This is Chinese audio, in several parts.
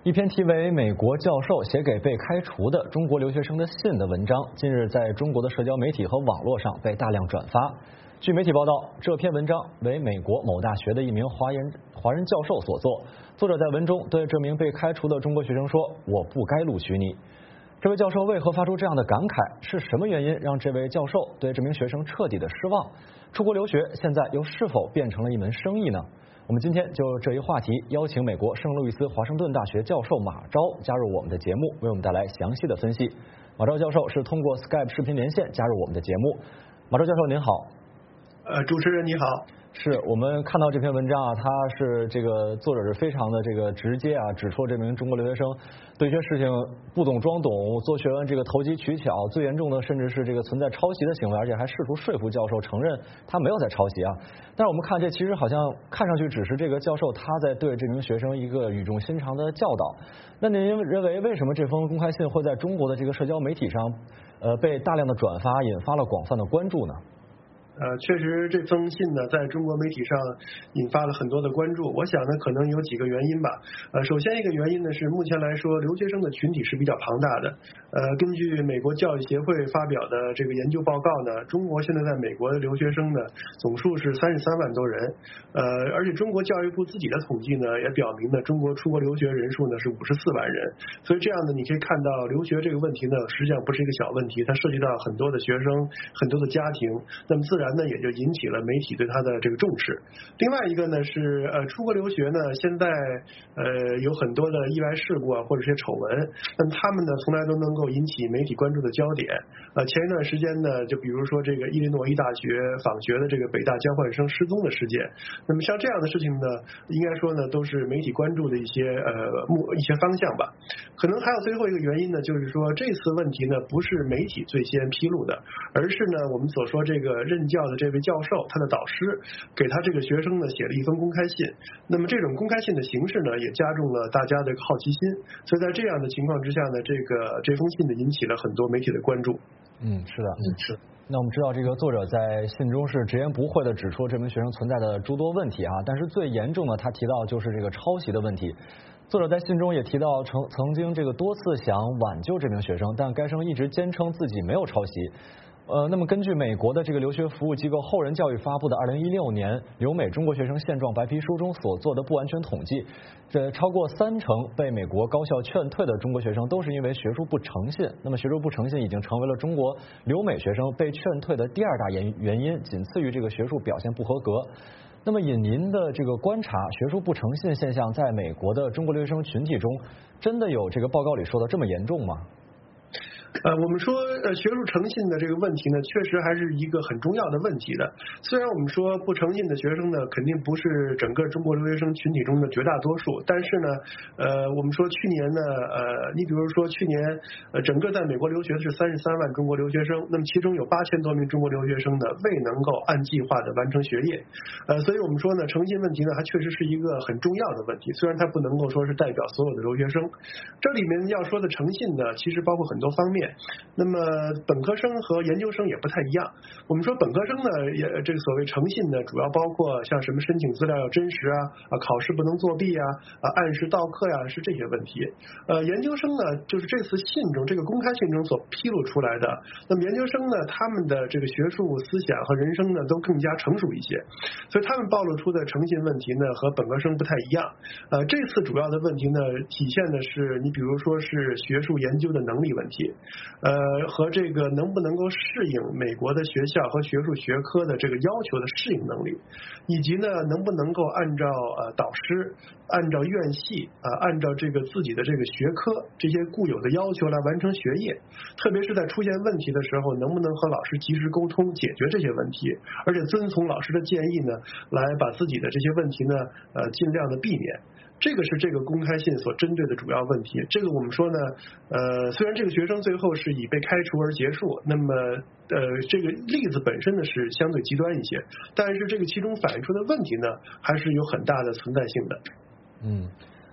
一篇题为《美国教授写给被开除的中国留学生的信》的文章，近日在中国的社交媒体和网络上被大量转发。据媒体报道，这篇文章为美国某大学的一名华人教授所作。作者在文中对这名被开除的中国学生说：“我不该录取你。”这位教授为何发出这样的感慨？是什么原因让这位教授对这名学生彻底的失望？出国留学现在又是否变成了一门生意呢？我们今天就这一话题邀请美国圣路易斯华盛顿大学教授马昭加入我们的节目，为我们带来详细的分析。马昭教授是通过 Skype 视频连线加入我们的节目。马昭教授您好。 主持人你好。 是我们看到这篇文章啊，他是这个作者是非常的这个直接啊，指出这名中国留学生对一些事情不懂装懂，做学问这个投机取巧，最严重的甚至是这个存在抄袭的行为，而且还试图说服教授承认他没有在抄袭啊。但是我们看这其实好像看上去只是这个教授他在对这名学生一个语重心长的教导。那您认为什么这封公开信会在中国的这个社交媒体上被大量的转发，引发了广泛的关注呢？ 确实这封信呢在中国媒体上引发了很多的关注。我想呢可能有几个原因吧。首先一个原因呢是目前来说留学生的群体是比较庞大的。根据美国教育协会发表的这个研究报告呢，中国现在在美国的留学生呢总数是33万多人。而且中国教育部自己的统计呢也表明呢，中国出国留学人数呢是54万人。所以这样呢你可以看到留学这个问题呢实际上不是一个小问题，它涉及到很多的学生，很多的家庭，那么自然呢也就引起了媒体对他的这个重视。另外一个呢是出国留学呢现在有很多的意外事故啊或者是些丑闻，那么他们呢从来都能够引起媒体关注的焦点。前一段时间呢就比如说这个伊利诺伊大学访学的这个北大交换生失踪的事件，那么像这样的事情呢应该说呢都是媒体关注的一些方向吧。可能还有最后一个原因呢，就是说这次问题呢不是媒体最先披露的，而是呢我们所说这个任教的这位教授他的导师给他这个学生呢写了一封公开信。那么这种公开信的形式呢也加重了大家的好奇心，所以在这样的情况之下呢，这封信呢引起了很多媒体的关注。 是的。是。那我们知道这个作者在信中是直言不讳的指出这名学生存在的诸多问题啊，但是最严重的他提到就是这个抄袭的问题。作者在信中也提到曾经这个多次想挽救这名学生，但该生一直坚称自己没有抄袭。那么根据美国的这个留学服务机构后人教育发布的2016年留美中国学生现状白皮书中所做的不完全统计，这超过30%被美国高校劝退的中国学生都是因为学术不诚信。那么学术不诚信已经成为了中国留美学生被劝退的第2大原因，仅次于这个学术表现不合格。那么以您的这个观察，学术不诚信现象在美国的中国留学生群体中真的有这个报告里说的这么严重吗？ 我们说学术诚信的这个问题呢确实还是一个很重要的问题的。虽然我们说不诚信的学生呢肯定不是整个中国留学生群体中的绝大多数，但是呢我们说去年呢你比如说去年整个在美国留学的是33万中国留学生，那么其中有8000多名中国留学生呢未能够按计划的完成学业。所以我们说呢诚信问题呢还确实是一个很重要的问题，虽然它不能够说是代表所有的留学生。这里面要说的诚信呢其实包括很多方面。那么本科生和研究生也不太一样。我们说本科生呢也这个所谓诚信呢主要包括像什么申请资料要真实考试不能作弊按时到课是这些问题。研究生呢就是这次信中这个公开信中所披露出来的，那么研究生呢他们的这个学术思想和人生呢都更加成熟一些，所以他们暴露出的诚信问题呢和本科生不太一样。这次主要的问题呢体现的是你比如说是学术研究的能力问题，和这个能不能够适应美国的学校和学术学科的这个要求的适应能力，以及呢能不能够按照导师按照院系按照这个自己的这个学科这些固有的要求来完成学业，特别是在出现问题的时候能不能和老师及时沟通解决这些问题，而且遵从老师的建议呢来把自己的这些问题呢尽量的避免。这个是这个公开信所针对的主要问题。这个我们说呢虽然这个学生最后是以被开除而结束，那么这个例子本身呢是相对极端一些，但是这个其中反映出的问题呢还是有很大的存在性的。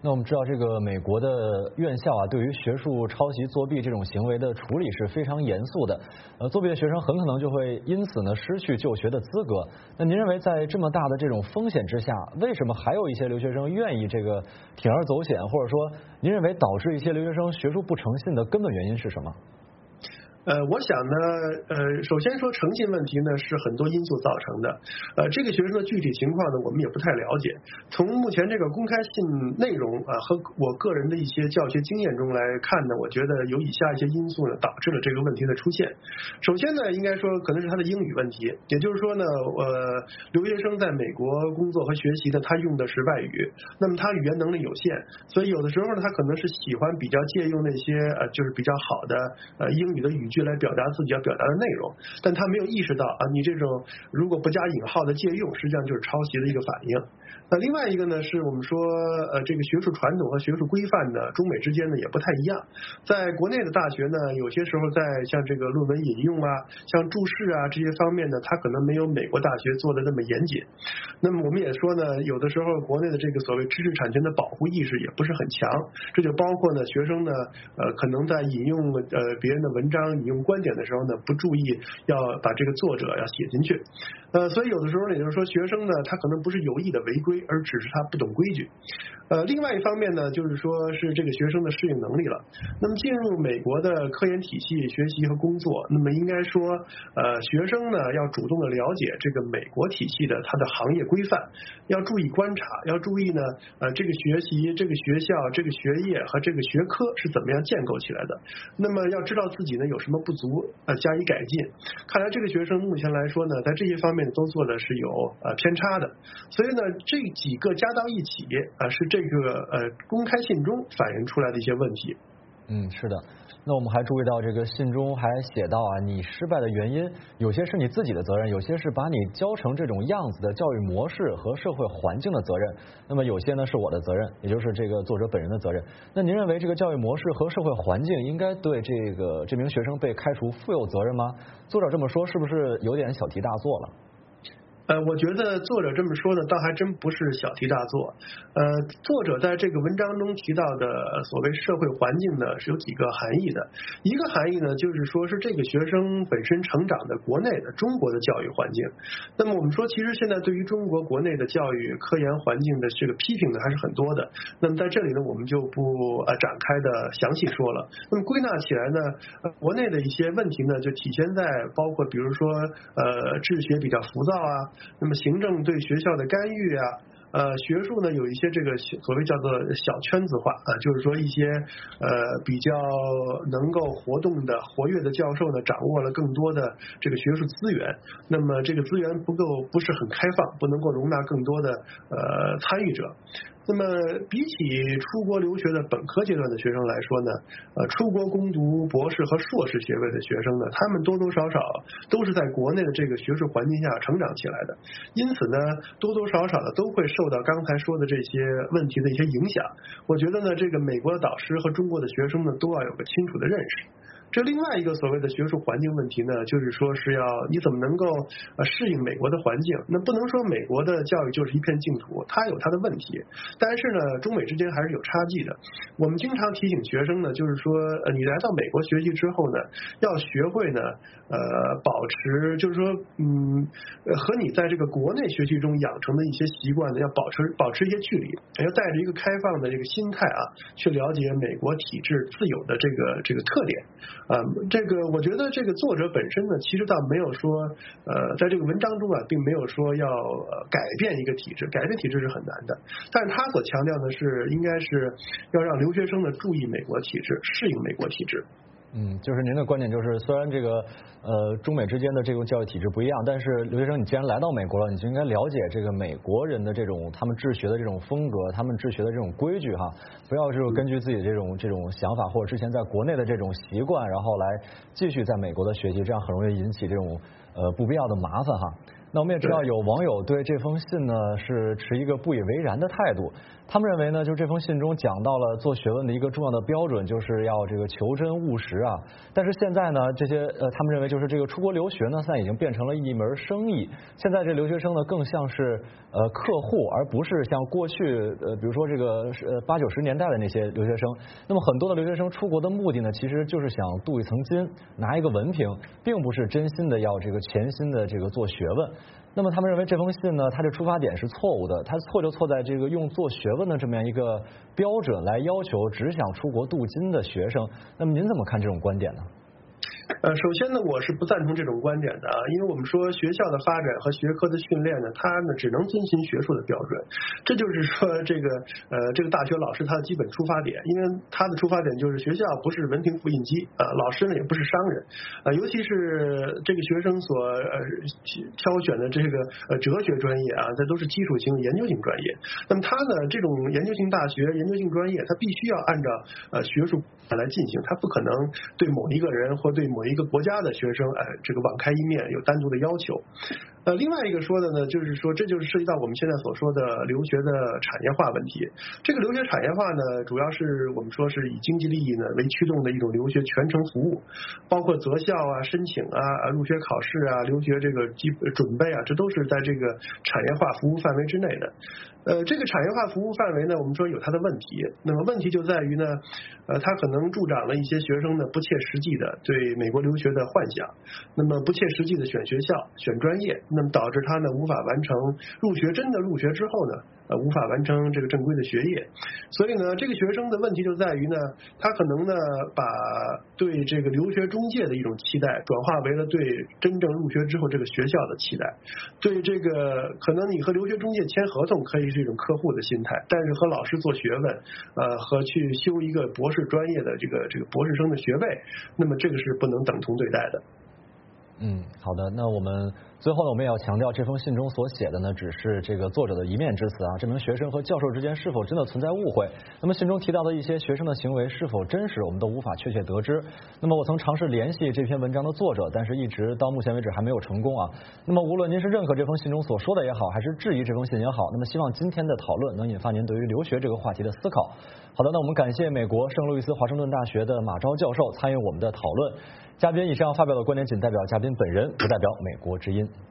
那我们知道，这个美国的院校啊，对于学术抄袭作弊这种行为的处理是非常严肃的。作弊的学生很可能就会因此呢失去就学的资格。那您认为，在这么大的这种风险之下，为什么还有一些留学生愿意这个铤而走险，或者说，您认为导致一些留学生学术不诚信的根本原因是什么？ 我想呢，首先说诚信问题呢是很多因素造成的，这个学生的具体情况呢我们也不太了解。从目前这个公开信内容和我个人的一些教学经验中来看呢，我觉得有以下一些因素呢导致了这个问题的出现。首先呢，应该说可能是他的英语问题，也就是说呢，留学生在美国工作和学习呢，他用的是外语，那么他语言能力有限，所以有的时候呢，他可能是喜欢比较借用那些就是比较好的英语的语句来表达自己要表达的内容，但他没有意识到你这种如果不加引号的借用，实际上就是抄袭的一个反应。那另外一个呢，是我们说这个学术传统和学术规范呢，中美之间呢也不太一样。在国内的大学呢，有些时候在像这个论文引用像注释这些方面呢，它可能没有美国大学做的那么严谨。那么我们也说呢，有的时候国内的这个所谓知识产权的保护意识也不是很强，这就包括呢学生呢可能在引用别人的文章、引用观点的时候呢，不注意要把这个作者要写进去。所以有的时候呢，也就是说学生呢，他可能不是有意的违规，而只是他不懂规矩。另外一方面呢，就是说是这个学生的适应能力了。那么进入美国的科研体系学习和工作，那么应该说学生呢要主动的了解这个美国体系的它的行业规范，要注意观察，要注意呢这个学习、这个学校、这个学业和这个学科是怎么样建构起来的。那么要知道自己呢有什么不足，加以改进。看来这个学生目前来说呢，在这些方面都做的是有偏差的。所以呢，这几个加到一起是这个公开信中反映出来的一些问题。 是的。那我们还注意到，这个信中还写到你失败的原因，有些是你自己的责任，有些是把你教成这种样子的教育模式和社会环境的责任，那么有些呢是我的责任，也就是这个作者本人的责任。那您认为这个教育模式和社会环境应该对这名学生被开除负有责任吗？作者这么说是不是有点小题大做了？ 我觉得作者这么说呢，倒还真不是小题大做。作者在这个文章中提到的所谓社会环境呢，是有几个含义的。一个含义呢，就是说是这个学生本身成长的国内的中国的教育环境。那么我们说，其实现在对于中国国内的教育科研环境的这个批评呢，还是很多的。那么在这里呢，我们就不展开的详细说了。那么归纳起来呢，国内的一些问题呢，就体现在包括比如说治学比较浮躁那么行政对学校的干预学术呢有一些这个所谓叫做小圈子化就是说一些比较能够活动的活跃的教授呢，掌握了更多的这个学术资源，那么这个资源不是很开放，不能够容纳更多的参与者。那么比起出国留学的本科阶段的学生来说呢，出国攻读博士和硕士学位的学生呢，他们多多少少都是在国内的这个学术环境下成长起来的，因此呢，多多少少的都会受到刚才说的这些问题的一些影响。我觉得呢，这个美国的导师和中国的学生呢，都要有个清楚的认识。这另外一个所谓的学术环境问题呢，就是说是要你怎么能够适应美国的环境。那不能说美国的教育就是一片净土，它有它的问题，但是呢，中美之间还是有差距的。我们经常提醒学生呢，就是说你来到美国学习之后呢，要学会呢保持，就是说和你在这个国内学习中养成的一些习惯呢，要保持一些距离，要带着一个开放的这个心态去了解美国体制自有的这个特点。这个我觉得这个作者本身呢，其实倒没有说在这个文章中并没有说要改变一个体制，改变体制是很难的，但是他所强调的是应该是要让留学生呢注意美国体制，适应美国体制。 就是您的观点就是，虽然这个中美之间的这种教育体制不一样，但是留学生你既然来到美国了，你就应该了解这个美国人的这种他们治学的这种风格，他们治学的这种规矩不要就是根据自己的这种想法或者之前在国内的这种习惯，然后来继续在美国的学习，这样很容易引起这种不必要的麻烦那我们也知道有网友对这封信呢是持一个不以为然的态度， 他们认为呢，就这封信中讲到了做学问的一个重要的标准，就是要这个求真务实啊。但是现在呢，这些他们认为就是这个出国留学呢，现在已经变成了一门生意。现在这留学生呢，更像是客户，而不是像过去比如说这个80、90年代的那些留学生。那么很多的留学生出国的目的呢，其实就是想镀一层金，拿一个文凭，并不是真心的要这个潜心的这个做学问。那么他们认为这封信呢，它的出发点是错误的，它错就错在这个用做学问的这么样一个标准来要求只想出国镀金的学生。那么您怎么看这种观点呢？ 首先呢，我是不赞同这种观点的啊，因为我们说学校的发展和学科的训练呢，它呢只能遵循学术的标准，这就是说这个大学老师他的基本出发点，因为他的出发点就是学校不是文凭复印机啊，老师呢也不是商人啊，尤其是这个学生所挑选的这个哲学专业啊，这都是基础性研究性专业，那么他呢这种研究性大学研究性专业，他必须要按照学术来进行，他不可能对某一个人或对某一个国家的学生这个网开一面，有单独的要求。另外一个说的呢，就是说这就是涉及到我们现在所说的留学的产业化问题。这个留学产业化呢，主要是我们说是以经济利益呢为驱动的一种留学全程服务，包括择校啊、申请啊、入学考试啊、留学这个准备啊，这都是在这个产业化服务范围之内的。这个产业化服务范围呢，我们说有它的问题。那么问题就在于呢，它可能助长了一些学生呢不切实际的对美国留学的幻想，那么不切实际的选学校、选专业，那么导致他呢无法完成真的入学之后呢，无法完成这个正规的学业。所以呢，这个学生的问题就在于呢，他可能呢把对这个留学中介的一种期待转化为了对真正入学之后这个学校的期待。对这个可能你和留学中介签合同可以是一种客户的心态，但是和老师做学问和去修一个博士专业的这个博士生的学位，那么这个是不能等同对待的。 好的，那我们最后呢，我们也要强调，这封信中所写的呢，只是这个作者的一面之词啊。这名学生和教授之间是否真的存在误会？那么信中提到的一些学生的行为是否真实，我们都无法确切得知。那么我曾尝试联系这篇文章的作者，但是一直到目前为止还没有成功啊。那么无论您是认可这封信中所说的也好，还是质疑这封信也好，那么希望今天的讨论能引发您对于留学这个话题的思考。好的，那我们感谢美国圣路易斯华盛顿大学的马昭教授参与我们的讨论。嘉宾以上发表的观点仅代表嘉宾本人，不代表美国之音。